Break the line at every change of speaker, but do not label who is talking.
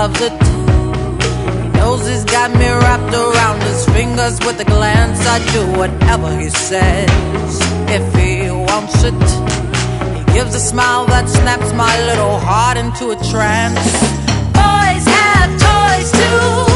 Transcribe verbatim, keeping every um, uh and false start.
loves it. He knows he's got me wrapped around his fingers with a glance. I do whatever he says if he wants it. He gives a smile that snaps my little heart into a trance. Boys have toys too.